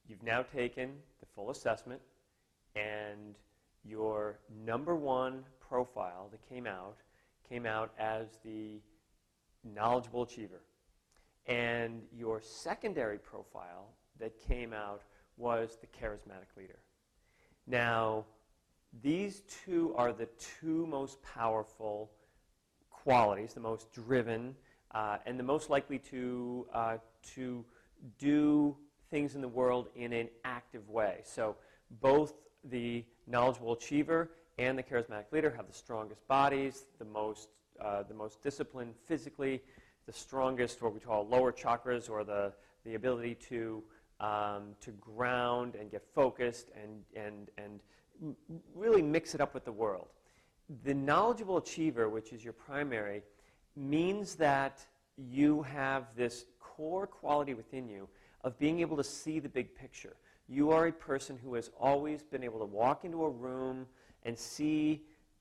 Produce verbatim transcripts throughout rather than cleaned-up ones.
you've now taken the full assessment, and your number one profile that came out came out as the knowledgeable achiever. And your secondary profile that came out was the charismatic leader. Now, these two are the two most powerful qualities, the most driven, uh, and the most likely to, uh, to do things in the world in an active way. So both the knowledgeable achiever and the charismatic leader have the strongest bodies, the most, uh, the most disciplined physically, the strongest, what we call lower chakras, or the, the ability to, um, to ground and get focused and, and, and really mix it up with the world. The knowledgeable achiever, which is your primary, means that you have this core quality within you of being able to see the big picture. You are a person who has always been able to walk into a room and see.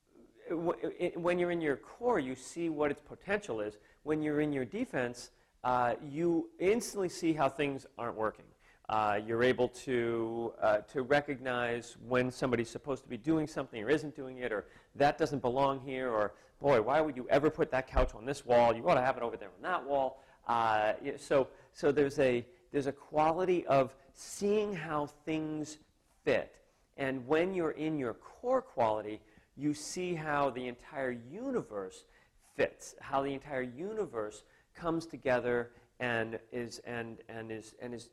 When you're in your core, you see what its potential is. When you're in your defense, uh, you instantly see how things aren't working. Uh, you're able to, uh, to recognize when somebody's supposed to be doing something or isn't doing it, or that doesn't belong here, or boy, why would you ever put that couch on this wall? You ought to have it over there on that wall. Uh, so so there's, a, there's a quality of seeing how things fit. And when you're in your core quality, you see how the entire universe fits, how the entire universe comes together and is and and is and is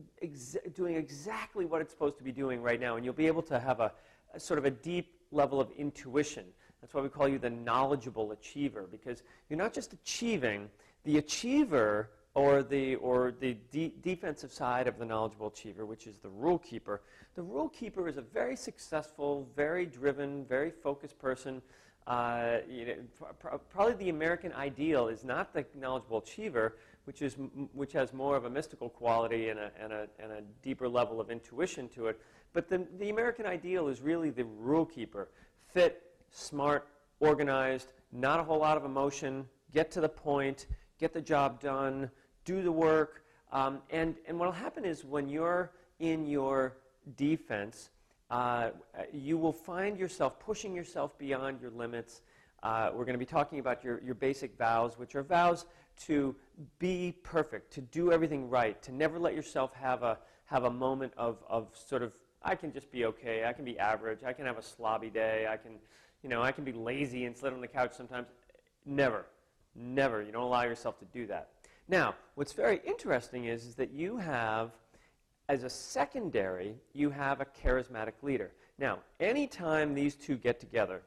ex doing exactly what it's supposed to be doing right now. And you'll be able to have a, a sort of a deep level of intuition. That's why we call you the knowledgeable achiever, because you're not just achieving. The achiever, or the or the de defensive side of the knowledgeable achiever, which is the rule keeper. The rule keeper is a very successful, very driven, very focused person. Uh, you know, pr probably the American ideal is not the knowledgeable achiever, which is m which has more of a mystical quality and a, and a and a deeper level of intuition to it. But the the American ideal is really the rule keeper: fit, smart, organized, not a whole lot of emotion, get to the point, get the job done, do the work. Um, and and what will happen is when you're in your defense, uh, you will find yourself pushing yourself beyond your limits. Uh, we're going to be talking about your, your basic vows, which are vows to be perfect, to do everything right, to never let yourself have a, have a moment of, of sort of, I can just be okay, I can be average, I can have a slobby day, I can, you know, I can be lazy and sit on the couch sometimes. Never, never. You don't allow yourself to do that. Now, what's very interesting is, is that you have, as a secondary, you have a charismatic leader. Now, anytime these two get together,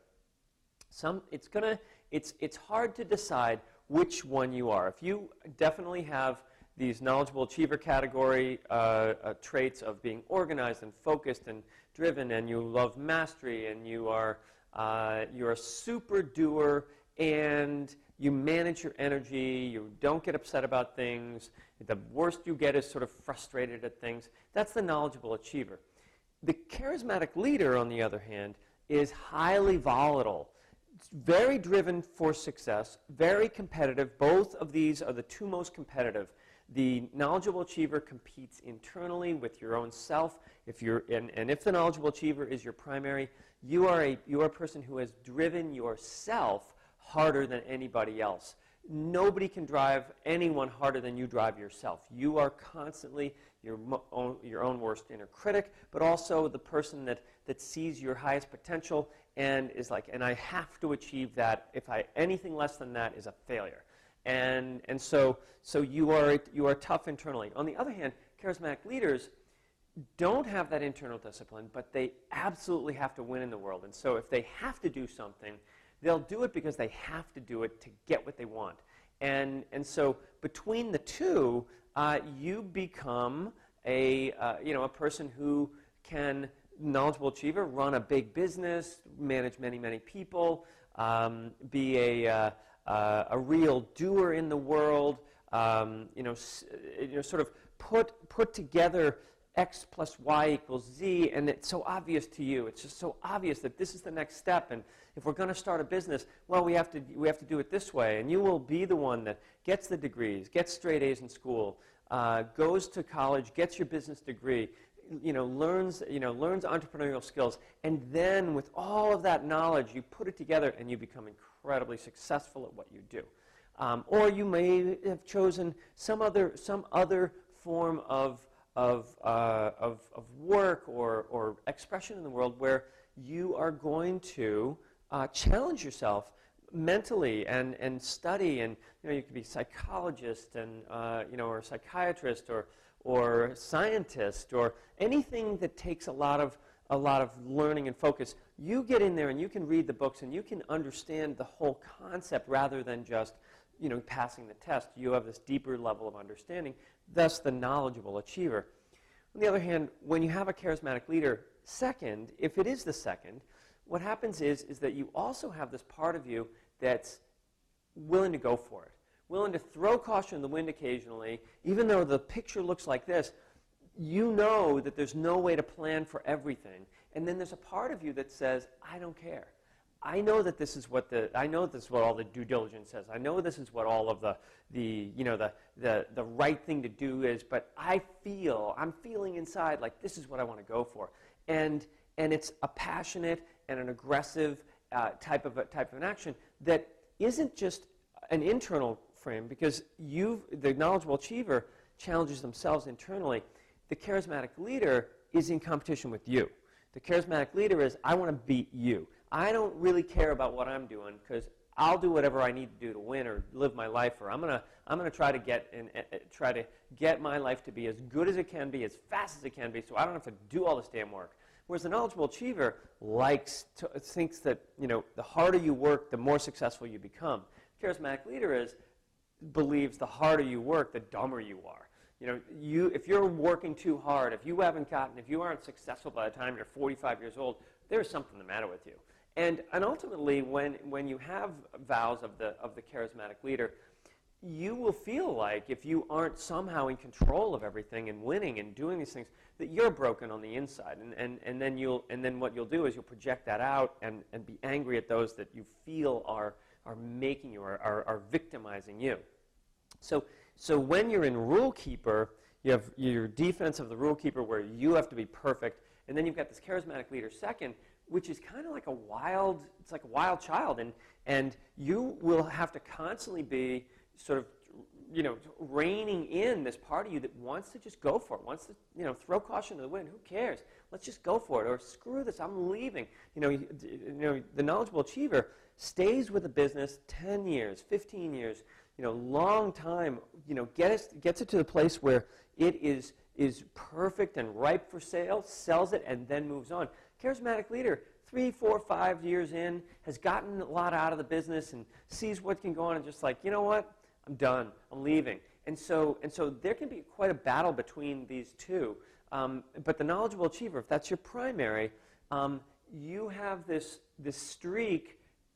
some, it's gonna, it's, it's hard to decide which one you are. If you definitely have these knowledgeable achiever category uh, uh, traits of being organized and focused and driven, and you love mastery, and you are, uh, you're a super doer, and you manage your energy, you don't get upset about things, the worst you get is sort of frustrated at things. That's the knowledgeable achiever. The charismatic leader, on the other hand, is highly volatile, very driven for success, very competitive. Both of these are the two most competitive. The knowledgeable achiever competes internally with your own self. If you're, and, and if the knowledgeable achiever is your primary, you are, a, you are a person who has driven yourself harder than anybody else. Nobody can drive anyone harder than you drive yourself. You are constantly your own, your own worst inner critic, but also the person that, that sees your highest potential and is like, and I have to achieve that. If I anything less than that is a failure. And, and so, so you are, you are tough internally. On the other hand, charismatic leaders don't have that internal discipline, but they absolutely have to win in the world. And so if they have to do something, they'll do it because they have to do it to get what they want. And, and so between the two, uh, you become a, uh, you know, a person who can, knowledgeable achiever, run a big business, manage many, many people, um, be a, uh, uh, a real doer in the world, um, you know, s you know, sort of put, put together X plus Y equals Z, and it's so obvious to you. It's just so obvious that this is the next step, and if we're going to start a business, well, we have to we have to do it this way. And you will be the one that gets the degrees, gets straight A's in school, uh, goes to college, gets your business degree, you know, learns, you know, learns entrepreneurial skills, and then with all of that knowledge, you put it together and you become incredibly successful at what you do. Um, or you may have chosen some other, some other form of, of, uh, of, of work or, or expression in the world where you are going to uh, challenge yourself mentally and, and study, and you know, you could be a psychologist and uh, you know, or a psychiatrist or or scientist or anything that takes a lot of a lot of learning and focus. You get in there and you can read the books and you can understand the whole concept rather than just, you know, passing the test. You have this deeper level of understanding, thus the knowledgeable achiever. On the other hand, when you have a charismatic leader second, if it is the second, what happens is, is that you also have this part of you that's willing to go for it, willing to throw caution in the wind occasionally, even though the picture looks like this. You know that there's no way to plan for everything, and then there's a part of you that says, I don't care. I know that this is what the I know this is what all the due diligence says. I know this is what all of the the you know the the the right thing to do is, but I feel I'm feeling inside like this is what I want to go for, and and it's a passionate and an aggressive uh, type of a, type of an action that isn't just an internal frame, because you the knowledgeable achiever challenges themselves internally. The charismatic leader is in competition with you. The charismatic leader is, I want to beat you. I don't really care about what I'm doing because I'll do whatever I need to do to win or live my life, or I'm gonna I'm gonna try to get and uh, try to get my life to be as good as it can be, as fast as it can be, so I don't have to do all this damn work. Whereas the knowledgeable achiever likes to, thinks that, you know, the harder you work, the more successful you become. Charismatic leader is believes the harder you work, the dumber you are. You know, you if you're working too hard, if you haven't gotten, if you aren't successful by the time you're forty-five years old, there's something the matter with you. And and ultimately, when when you have vows of the of the charismatic leader, you will feel like if you aren't somehow in control of everything and winning and doing these things, that you're broken on the inside. And and, and then you'll and then what you'll do is you'll project that out and, and be angry at those that you feel are are making you or are, are victimizing you. So so when you're in Rule Keeper, you have your defense of the Rule Keeper where you have to be perfect, and then you've got this charismatic leader second, which is kind of like a wild, it's like a wild child, and and you will have to constantly be sort of, you know, reining in this part of you that wants to just go for it, wants to, you know, throw caution to the wind. Who cares? Let's just go for it, or screw this, I'm leaving. You know, you, you know, the knowledgeable achiever stays with a business ten years, fifteen years, you know, long time, you know, get us, gets it to the place where it is is perfect and ripe for sale, sells it, and then moves on. Charismatic leader, three, four, five years in, has gotten a lot out of the business and sees what can go on and just like, you know what, I'm done, I'm leaving. And so, and so there can be quite a battle between these two. Um, but the knowledgeable achiever, if that's your primary, um, you have this, this streak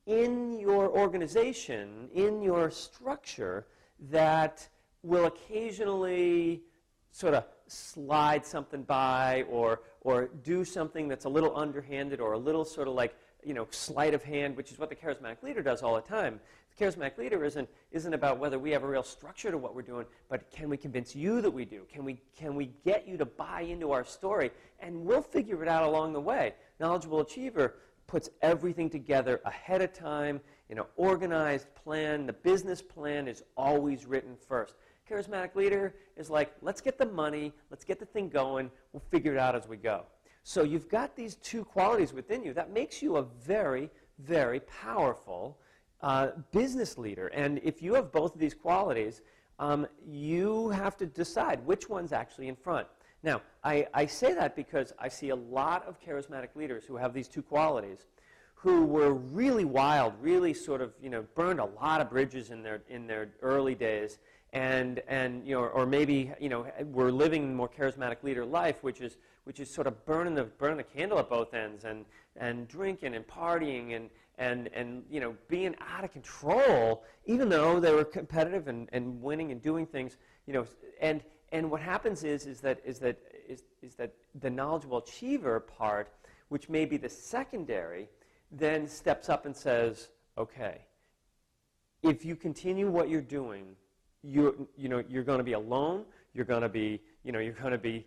in your organization, in your structure, that will occasionally sort of slide something by or or do something that's a little underhanded or a little sort of like, you know, sleight of hand, which is what the charismatic leader does all the time. The charismatic leader isn't isn't about whether we have a real structure to what we're doing, but can we convince you that we do? Can we can we get you to buy into our story? And we'll figure it out along the way. Knowledgeable achiever puts everything together ahead of time in an organized plan. The business plan is always written first. Charismatic leader is like, let's get the money, let's get the thing going, we'll figure it out as we go. So you've got these two qualities within you. That makes you a very, very powerful uh, business leader. And if you have both of these qualities, um, you have to decide which one's actually in front. Now, I, I say that because I see a lot of charismatic leaders who have these two qualities who were really wild, really sort of, you know, burned a lot of bridges in their, in their early days. And, and you know, or maybe, you know, we're living a more charismatic leader life, which is which is sort of burning the burning the candle at both ends, and and drinking and partying and and and you know, being out of control, even though they were competitive and, and winning and doing things, you know, and and what happens is is that is that is is that the knowledgeable achiever part, which may be the secondary, then steps up and says, okay, if you continue what you're doing, you you know, you're going to be alone. You're going to be, you know, you're going to be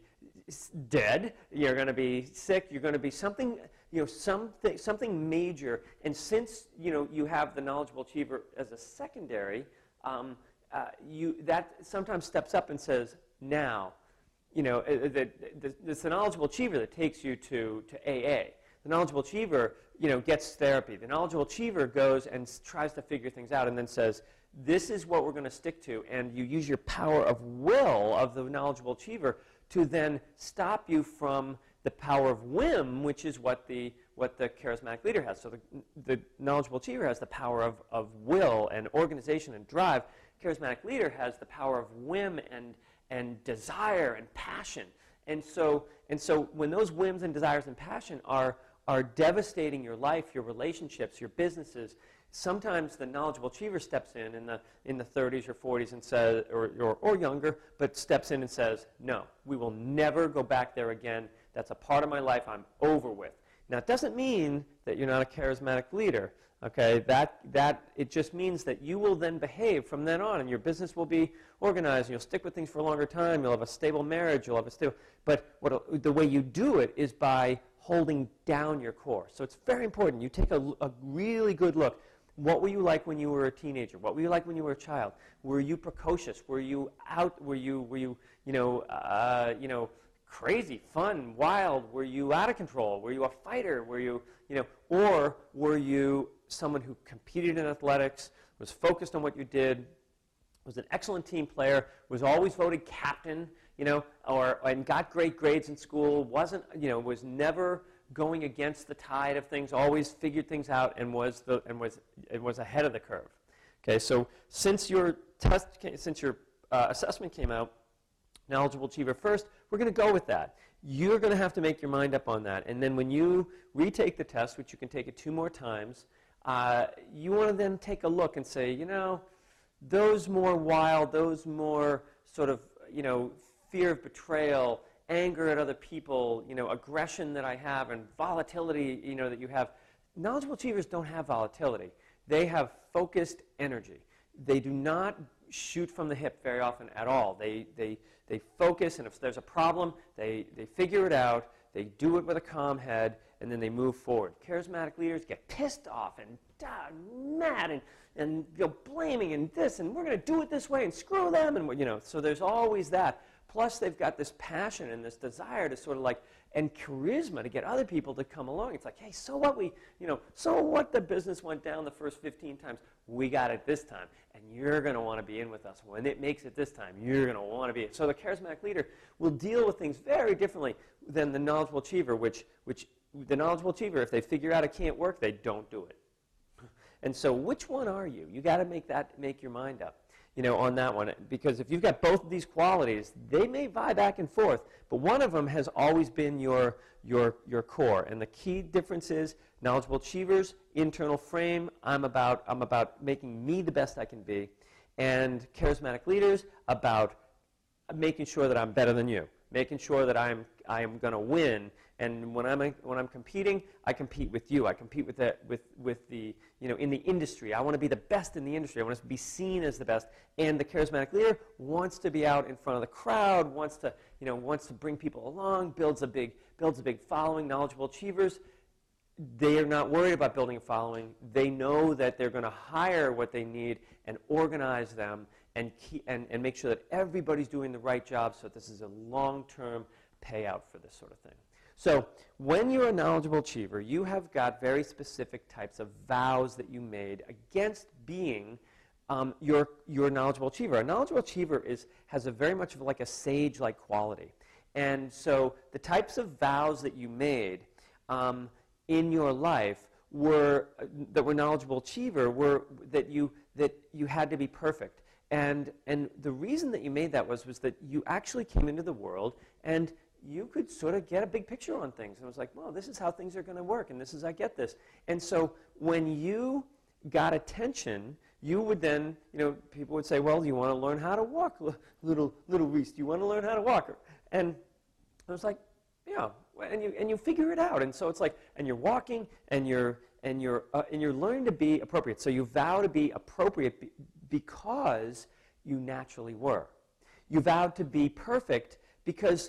s- dead, you're going to be sick, you're going to be something, you know, something, something major. And since, you know, you have the knowledgeable achiever as a secondary, um, uh, you, that sometimes steps up and says, now, you know, uh, the, the, it's the knowledgeable achiever that takes you to, to A A. The knowledgeable achiever, you know, gets therapy. The knowledgeable achiever goes and s- tries to figure things out and then says, this is what we're going to stick to. And you use your power of will of the knowledgeable achiever to then stop you from the power of whim, which is what the, what the charismatic leader has. So the, the knowledgeable achiever has the power of, of will and organization and drive. Charismatic leader has the power of whim and, and desire and passion. And so, and so when those whims and desires and passion are, are devastating your life, your relationships, your businesses, sometimes the knowledgeable achiever steps in in the, in the thirties or forties and says, or, or, or younger, but steps in and says, no, we will never go back there again. That's a part of my life I'm over with. Now, it doesn't mean that you're not a charismatic leader, okay? That, that, it just means that you will then behave from then on, and your business will be organized, and you'll stick with things for a longer time, you'll have a stable marriage, you'll have a stable, but what, the way you do it is by holding down your core. So it's very important. You take a, a really good look. What were you like when you were a teenager? What were you like when you were a child? Were you precocious? Were you out? Were you, were you, you know, uh, you know, crazy, fun, wild? Were you out of control? Were you a fighter? Were you, you know, or were you someone who competed in athletics, was focused on what you did, was an excellent team player, was always voted captain, you know, or and got great grades in school, wasn't, you know, was never going against the tide of things, always figured things out, and was the and was it was ahead of the curve. Okay, so since your test, came, since your uh, assessment came out, knowledgeable achiever first, we're going to go with that. You're going to have to make your mind up on that, and then when you retake the test, which you can take it two more times, uh, you want to then take a look and say, you know, those more wild, those more sort of, you know, fear of betrayal, anger at other people, you know, aggression that I have, and volatility, you know, that you have. Knowledgeable achievers don't have volatility. They have focused energy. They do not shoot from the hip very often at all. They, they, they focus, and if there's a problem, they, they figure it out, they do it with a calm head, and then they move forward. Charismatic leaders get pissed off and uh, mad and, and you know, blaming and this, and we're going to do it this way, and screw them, and you know, so there's always that. Plus, they've got this passion and this desire to sort of like, and charisma to get other people to come along. It's like, hey, so what we, you know, so what the business went down the first fifteen times. We got it this time, and you're going to want to be in with us. When it makes it this time, you're going to want to be. So the charismatic leader will deal with things very differently than the knowledgeable achiever, which, which the knowledgeable achiever, if they figure out it can't work, they don't do it. And so which one are you? You got to make that, make your mind up, you know, on that one. Because if you've got both of these qualities, they may vie back and forth, but one of them has always been your, your, your core. And the key difference is knowledgeable achievers, internal frame, I'm about, I'm about making me the best I can be. And charismatic leaders, about making sure that I'm better than you, making sure that I'm, I'm going to win. And when I'm, when I'm competing, I compete with you. I compete with the, with, with the, you know, in the industry. I want to be the best in the industry. I want to be seen as the best. And the charismatic leader wants to be out in front of the crowd, wants to, you know, wants to bring people along, builds a big, builds a big following. Knowledgeable achievers, they are not worried about building a following. They know that they're going to hire what they need and organize them and, keep, and, and make sure that everybody's doing the right job, so that this is a long-term payout for this sort of thing. So when you're a knowledgeable achiever, you have got very specific types of vows that you made against being um, your, your knowledgeable achiever. A knowledgeable achiever is, has a very much of like a sage-like quality. And so the types of vows that you made um, in your life were, uh, that were knowledgeable achiever, were that you, that you had to be perfect. And, and the reason that you made that was, was that you actually came into the world and you could sort of get a big picture on things. And it was like, well, this is how things are going to work, and this is, I get this. And so when you got attention, you would then, you know, people would say, well, you want to learn how to walk, little, little Reese? Do you want to learn how to walk? And I was like, yeah, and you, and you figure it out. And so it's like, and you're walking, and you're, and you're, uh, and you're learning to be appropriate. So you vow to be appropriate be, because you naturally were. You vowed to be perfect because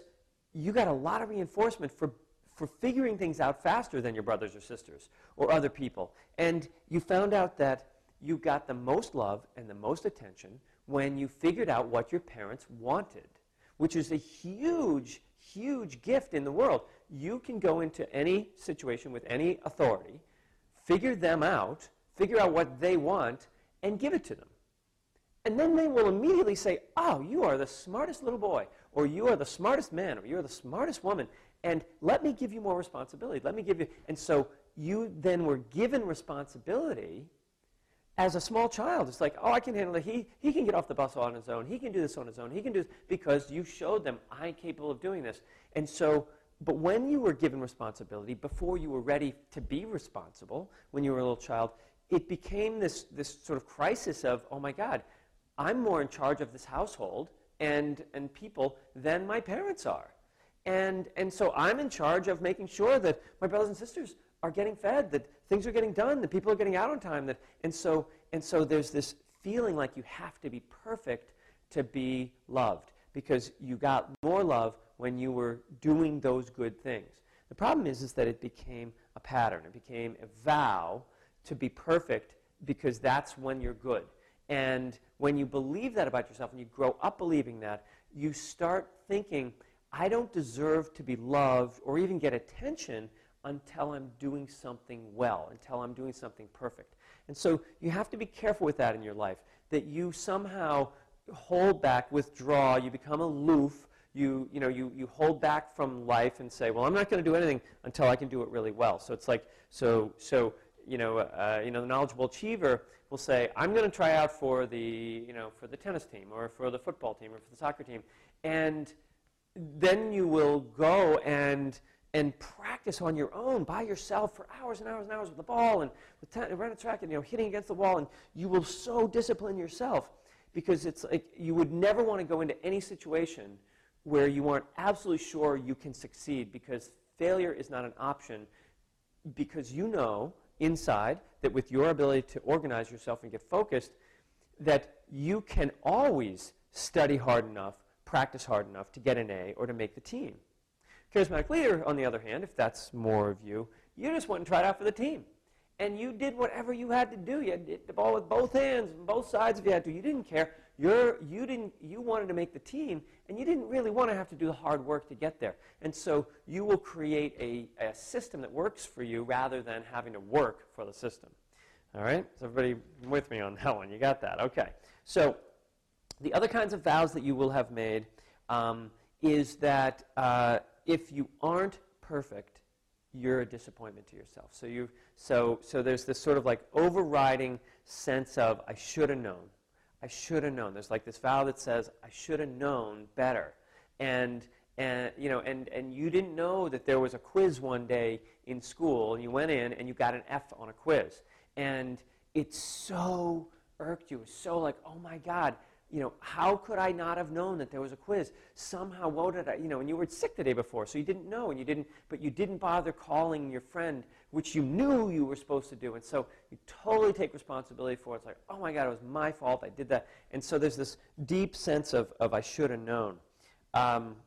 you got a lot of reinforcement for, for figuring things out faster than your brothers or sisters or other people. And you found out that you got the most love and the most attention when you figured out what your parents wanted, which is a huge, huge gift in the world. You can go into any situation with any authority, figure them out, figure out what they want, and give it to them. And then they will immediately say, oh, you are the smartest little boy, or you are the smartest man, or you are the smartest woman, and let me give you more responsibility. Let me give you, and so you then were given responsibility as a small child. It's like, oh, I can handle it. He, he can get off the bus on his own. He can do this on his own. He can do this, because you showed them, I'm capable of doing this. And so, but when you were given responsibility, before you were ready to be responsible, when you were a little child, it became this, this sort of crisis of, oh my God, I'm more in charge of this household and, and people than my parents are. And, and so I'm in charge of making sure that my brothers and sisters are getting fed, that things are getting done, that people are getting out on time. That, and, so, and so there's this feeling like you have to be perfect to be loved, because you got more love when you were doing those good things. The problem is, is that it became a pattern. It became a vow to be perfect, because that's when you're good. And when you believe that about yourself and you grow up believing that, you start thinking, I don't deserve to be loved or even get attention until I'm doing something well, until I'm doing something perfect. And so you have to be careful with that in your life, that you somehow hold back, withdraw, you become aloof, you, you, know, you, you hold back from life and say, well, I'm not going to do anything until I can do it really well. So it's like, so, so you know, uh, you know, the knowledgeable achiever will say, I'm going to try out for the, you know, for the tennis team or for the football team or for the soccer team. And then you will go and and practice on your own by yourself for hours and hours and hours with the ball and with ten, run a track and, you know, hitting against the wall, and you will so discipline yourself, because it's like you would never want to go into any situation where you aren't absolutely sure you can succeed, because failure is not an option, because you know inside that with your ability to organize yourself and get focused, that you can always study hard enough, practice hard enough to get an A or to make the team. Charismatic leader, on the other hand, if that's more of you, you just went and tried out for the team. And you did whatever you had to do. You had to hit the ball with both hands, and both sides if you had to. You didn't care. You're, you, didn't, you wanted to make the team, and you didn't really want to have to do the hard work to get there. And so you will create a, a system that works for you rather than having to work for the system. All right? Is everybody with me on that one? You got that? Okay. So the other kinds of vows that you will have made um, is that uh, if you aren't perfect, you're a disappointment to yourself. So you, so, so there's this sort of like overriding sense of, I should have known. I should have known. There's like this vow that says, I should have known better. And, and, you know, and, and you didn't know that there was a quiz one day in school, and you went in and you got an F on a quiz. And it so irked you. It was so like, oh my God, you know, how could I not have known that there was a quiz? Somehow, what did I, you know, and you were sick the day before, so you didn't know, and you didn't, but you didn't bother calling your friend, which you knew you were supposed to do, and so you totally take responsibility for it. It's like, oh my God, it was my fault, I did that. And so there's this deep sense of, of I should have known. Um,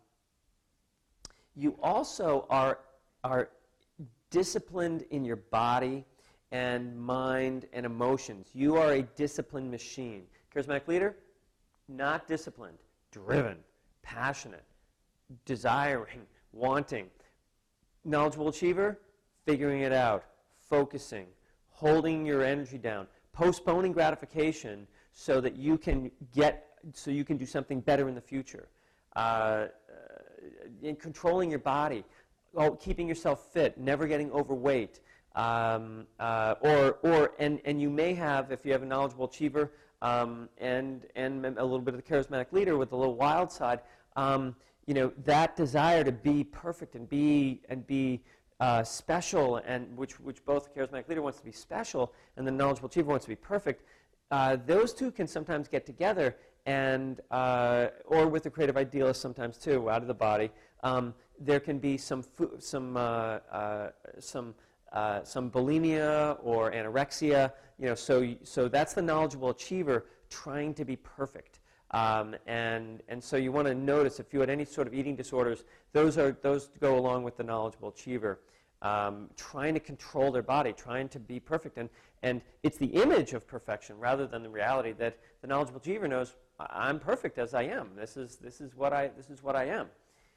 you also are, are disciplined in your body and mind and emotions. You are a disciplined machine. Charismatic leader? Not disciplined, driven, passionate, desiring, wanting. Knowledgeable achiever, figuring it out, focusing, holding your energy down, postponing gratification so that you can get, so you can do something better in the future. Uh, uh, in controlling your body, oh, keeping yourself fit, never getting overweight. Um, uh, or, or and, and you may have, if you have a knowledgeable achiever, Um, and, and a little bit of the charismatic leader with a little wild side, um, you know, that desire to be perfect and be, and be uh, special, and which, which both the charismatic leader wants to be special and the knowledgeable achiever wants to be perfect, uh, those two can sometimes get together, and, uh, or with the creative idealist sometimes too, out of the body. Um, there can be some, some, uh, uh, some Uh, some bulimia or anorexia, you know, so, so that's the knowledgeable achiever trying to be perfect. Um, and, and so you want to notice if you had any sort of eating disorders, those, are, those go along with the knowledgeable achiever. Um, trying to control their body, trying to be perfect. And, and it's the image of perfection rather than the reality that the knowledgeable achiever knows, I'm perfect as I am. This is, this is, what, I, this is what I am.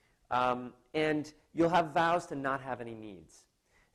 Um, and you'll have vows to not have any needs.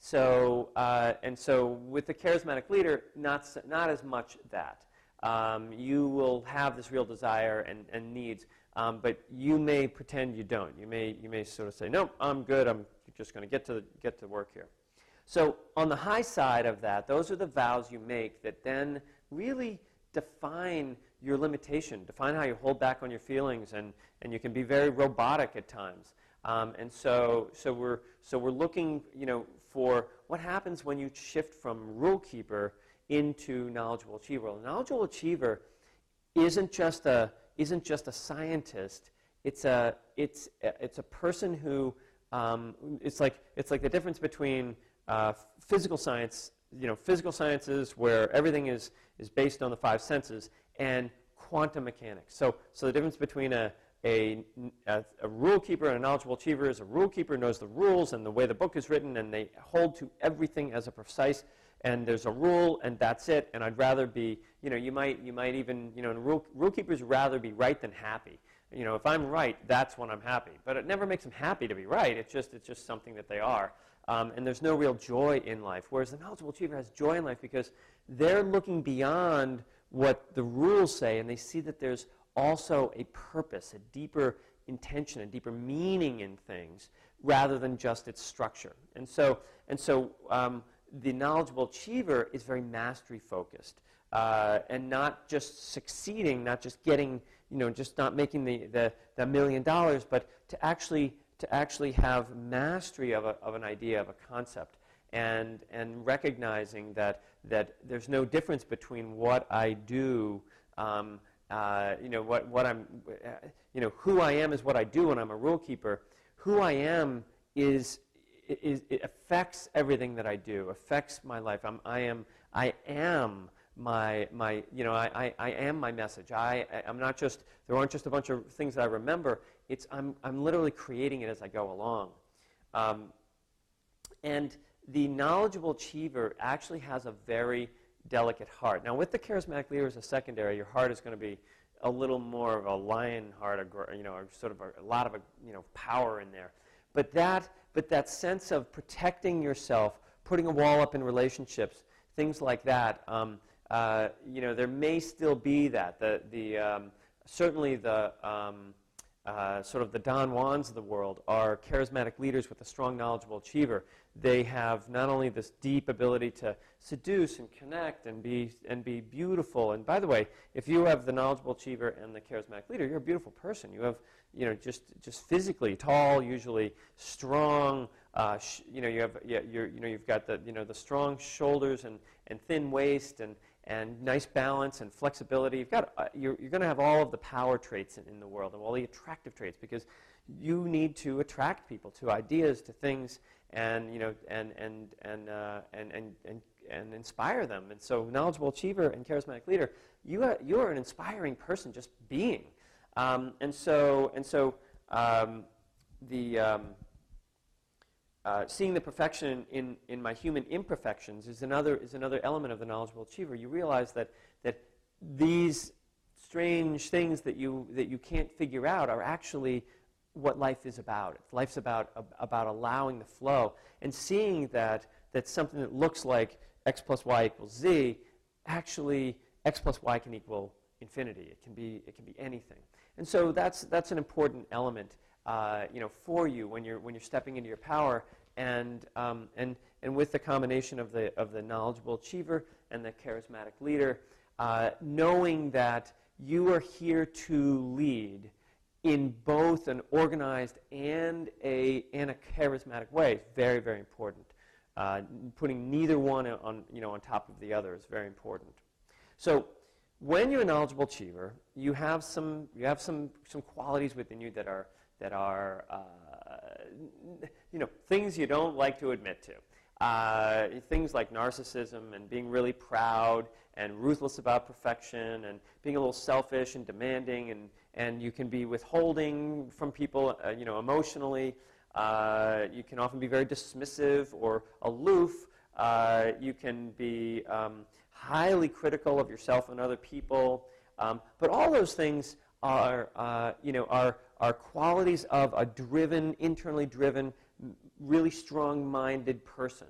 So, uh, and so with the charismatic leader, not, not as much that. Um, you will have this real desire and, and needs, um, but you may pretend you don't. You may, you may sort of say, no, I'm good, I'm just going to get to get to work here. So on the high side of that, those are the vows you make that then really define your limitation, define how you hold back on your feelings, and, and you can be very robotic at times. Um, and so, so we're so we're looking, you know, for what happens when you shift from rule keeper into knowledgeable achiever. Well, a knowledgeable achiever isn't just a isn't just a scientist. It's a it's it's a person who um, it's like it's like the difference between uh, physical science, you know, physical sciences where everything is is based on the five senses, and quantum mechanics. So so the difference between a A, a, a rule keeper and a knowledgeable achiever is a rule keeper knows the rules and the way the book is written, and they hold to everything as a precise, and there's a rule, and that's it. And I'd rather be, you know, you might, you might even, you know, rule, rule keepers rather be right than happy. You know, if I'm right, that's when I'm happy. But it never makes them happy to be right. It's just, it's just something that they are. Um, and there's no real joy in life. Whereas the knowledgeable achiever has joy in life because they're looking beyond what the rules say, and they see that there's also a purpose, a deeper intention, a deeper meaning in things, rather than just its structure. And so, and so um, the knowledgeable achiever is very mastery focused, uh, and not just succeeding, not just getting, you know, just not making the the, the million dollars, but to actually to actually have mastery of a, of an idea, of a concept, and and recognizing that that there's no difference between what I do. Um, Uh, you know, what, what I'm, uh, you know, who I am is what I do when I'm a rule keeper. Who I am is, is it affects everything that I do, affects my life. I'm, I am, I am my, my, you know, I, I, I am my message. I, I'm not just, there aren't just a bunch of things that I remember. It's, I'm, I'm literally creating it as I go along. Um, and the knowledgeable achiever actually has a very delicate heart. Now, with the charismatic leader as a secondary, your heart is going to be a little more of a lion heart, a, you know, a sort of a, a lot of a, you know, power in there. But that, but that sense of protecting yourself, putting a wall up in relationships, things like that. Um, uh, you know, there may still be that. The the um, certainly the um, uh, sort of the Don Juans of the world are charismatic leaders with a strong, knowledgeable achiever. They have not only this deep ability to seduce and connect and be and be beautiful. And by the way, if you have the knowledgeable achiever and the charismatic leader, you're a beautiful person. You have, you know, just just physically tall, usually strong. Uh, sh you know, you have yeah, you're you know you've got the you know the strong shoulders and and thin waist and and nice balance and flexibility. You've got uh, you're you're going to have all of the power traits in, in the world and all the attractive traits because you need to attract people to ideas, to things. And you know, and and and, uh, and and and and inspire them. And so, knowledgeable achiever and charismatic leader, you are you are an inspiring person just being. Um, and so and so, um, the um, uh, seeing the perfection in in my human imperfections is another is another element of the knowledgeable achiever. You realize that that these strange things that you that you can't figure out are actually what life is about. Life's about about allowing the flow and seeing that that something that looks like x plus y equals z, actually x plus y can equal infinity. It can be it can be anything. And so that's that's an important element, uh, you know, for you when you're when you're stepping into your power. And um, and and with the combination of the of the knowledgeable achiever and the charismatic leader, uh, knowing that you are here to lead in both an organized and a and a charismatic way is very, very important. Uh, putting neither one on you know on top of the other is very important. So when you're a knowledgeable achiever, you have some you have some some qualities within you that are that are uh, you know things you don't like to admit to. uh, things like narcissism and being really proud and ruthless about perfection and being a little selfish and demanding, and, and you can be withholding from people, uh, you know, emotionally. Uh, you can often be very dismissive or aloof. Uh, you can be um, highly critical of yourself and other people. Um, but all those things are, uh, you know, are, are qualities of a driven, internally driven, really strong-minded person.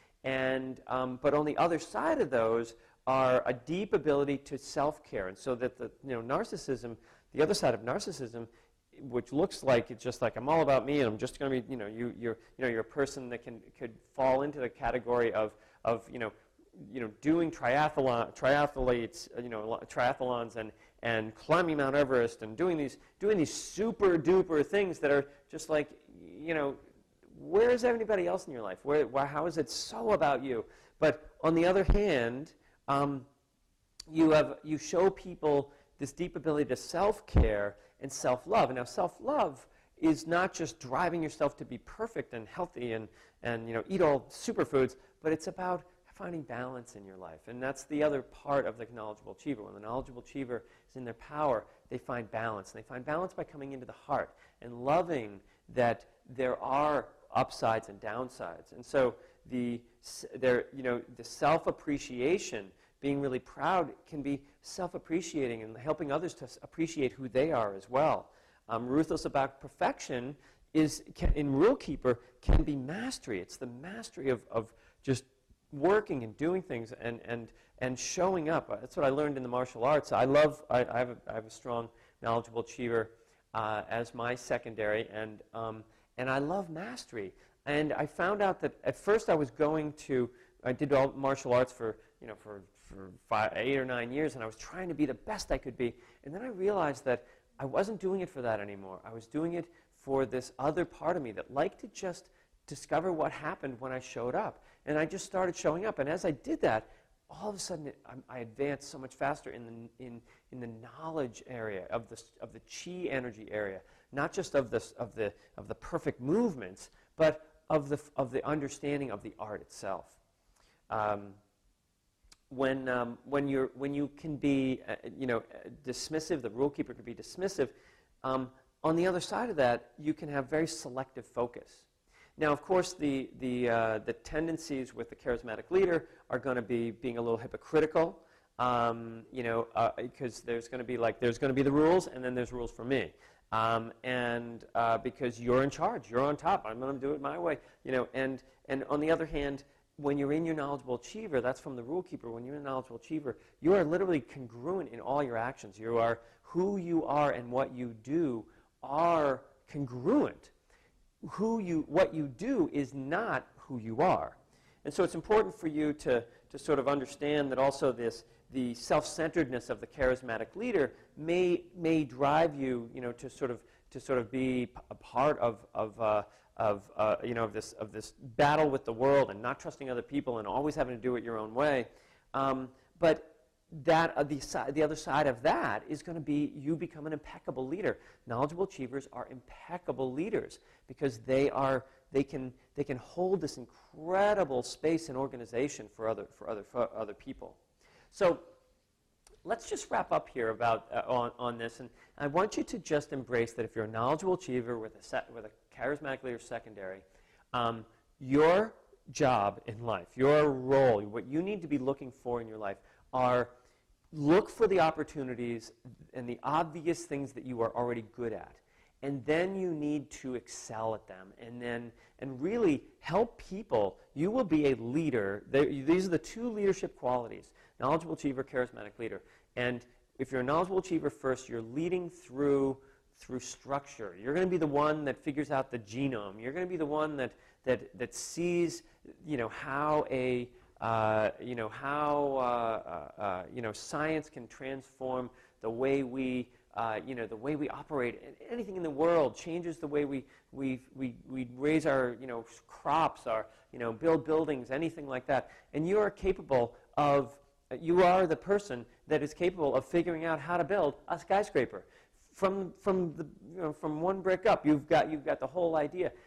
And, um, but on the other side of those are a deep ability to self-care. And so that the, you know, narcissism, the other side of narcissism, which looks like it's just like I'm all about me and I'm just going to be, you know, you, you're, you know, you're a person that can could fall into the category of, of you know, you know, doing triathlon, triathletes, you know, triathlons and and climbing Mount Everest and doing these doing these super duper things that are just like, you know, where is everybody else in your life? Where, why, how is it so about you? But on the other hand, um, you have you show people this deep ability to self-care and self-love. And now self-love is not just driving yourself to be perfect and healthy and, and you know, eat all superfoods, but it's about finding balance in your life. And that's the other part of the knowledgeable achiever. When the knowledgeable achiever is in their power, they find balance. And they find balance by coming into the heart and loving that there are upsides and downsides. And so the, there, you know, the self-appreciation, being really proud, can be self-appreciating and helping others to appreciate who they are as well. Um, ruthless about perfection is, can, in Rule Keeper, can be mastery. It's the mastery of, of just working and doing things and, and, and showing up. That's what I learned in the martial arts. I love, I, I, have, a, I have a strong, knowledgeable achiever uh, as my secondary, and, um, and I love mastery. And I found out that at first I was going to, I did all martial arts for, you know, for, for five, eight or nine years, and I was trying to be the best I could be. And then I realized that I wasn't doing it for that anymore. I was doing it for this other part of me that liked to just discover what happened when I showed up. And I just started showing up. And as I did that, all of a sudden it, I, I advanced so much faster in the, in, in the knowledge area, of the, of the chi energy area, not just of the, of, the, of the perfect movements, but of the, of the understanding of the art itself. Um, when, um, when, you're, when you can be, uh, you know, dismissive, the Rule Keeper can be dismissive, um, on the other side of that, you can have very selective focus. Now, of course, the, the, uh, the tendencies with the charismatic leader are going to be being a little hypocritical, um, you know, because uh, there's going to be like, there's going to be the rules, and then there's rules for me. Um, and uh, because you're in charge, you're on top, I'm going to do it my way, you know, and, and on the other hand, when you're in your knowledgeable achiever, that's from the Rule Keeper, when you're a knowledgeable achiever, you are literally congruent in all your actions. You are, who you are and what you do are congruent. Who you, what you do is not who you are. And so it's important for you to, to sort of understand that also this, the self-centeredness of the charismatic leader may, may drive you, you know, to sort of, to sort of be a part of, of, uh, of, uh, you know, of this, of this battle with the world and not trusting other people and always having to do it your own way. Um, but that, uh, the, si the other side of that is going to be you become an impeccable leader. Knowledgeable achievers are impeccable leaders because they, are, they, can, they can hold this incredible space and organization for other, for other, for other people. So let's just wrap up here about, uh, on, on this. And I want you to just embrace that if you're a knowledgeable achiever with a, set, with a charismatic leader secondary, um, your job in life, your role, what you need to be looking for in your life are look for the opportunities and the obvious things that you are already good at. And then you need to excel at them and then and really help people. You will be a leader. They, these are the two leadership qualities, knowledgeable achiever, charismatic leader. And if you're a knowledgeable achiever first, you're leading through through structure. You're going to be the one that figures out the genome. You're going to be the one that that that sees, you know, how a uh, you know how uh, uh, uh, you know science can transform the way we uh, you know the way we operate. Anything in the world changes the way we we we we raise our you know crops, our you know build buildings, anything like that. And you are capable of. You are the person that is capable of figuring out how to build a skyscraper. From, from, the, you know, from one brick up, you've got, you've got the whole idea.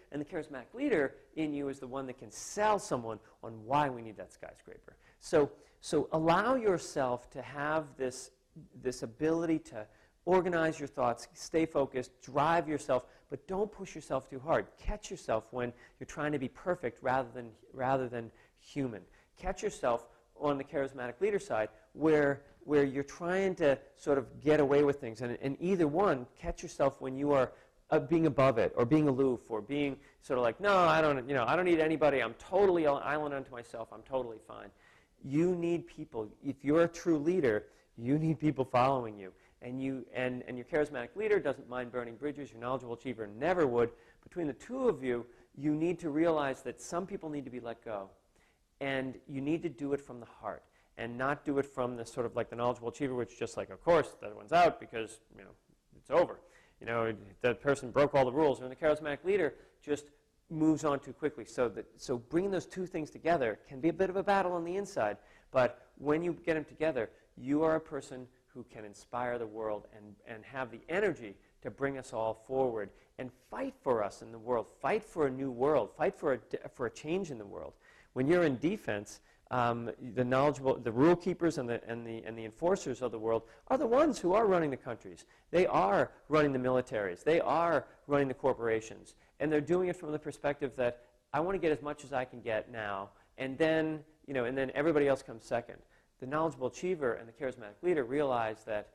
And the charismatic leader in you is the one that can sell someone on why we need that skyscraper. So, so allow yourself to have this, this ability to organize your thoughts, stay focused, drive yourself, but don't push yourself too hard. Catch yourself when you're trying to be perfect rather than, rather than human. Catch yourself on the charismatic leader side where, where you're trying to sort of get away with things. And, and either one, catch yourself when you are uh, being above it or being aloof or being sort of like, no, I don't, you know, I don't need anybody. I'm totally an island unto myself. I'm totally fine. You need people. If you're a true leader, you need people following you. And, you, and, and your charismatic leader doesn't mind burning bridges. Your knowledgeable achiever never would. Between the two of you, you need to realize that some people need to be let go. And you need to do it from the heart and not do it from the sort of like the knowledgeable achiever, which is just like, of course, that one's out because, you know, it's over. You know, that person broke all the rules. And the charismatic leader just moves on too quickly. So, that, so bringing those two things together can be a bit of a battle on the inside. But when you get them together, you are a person who can inspire the world and, and have the energy to bring us all forward and fight for us in the world, fight for a new world, fight for a, for a change in the world. When you're in defense, um, the knowledgeable, the rule keepers and the, and, the, and the enforcers of the world are the ones who are running the countries. They are running the militaries. They are running the corporations. And they're doing it from the perspective that I want to get as much as I can get now, and then, you know, and then everybody else comes second. The knowledgeable achiever and the charismatic leader realize that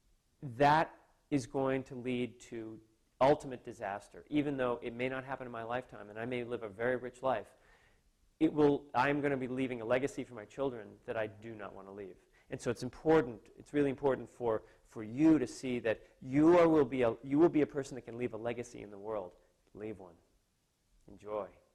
that is going to lead to ultimate disaster, even though it may not happen in my lifetime and I may live a very rich life. It will, I'm going to be leaving a legacy for my children that I do not want to leave. And so it's important, it's really important for, for you to see that you, are, will be a, you will be a person that can leave a legacy in the world. Leave one. Enjoy.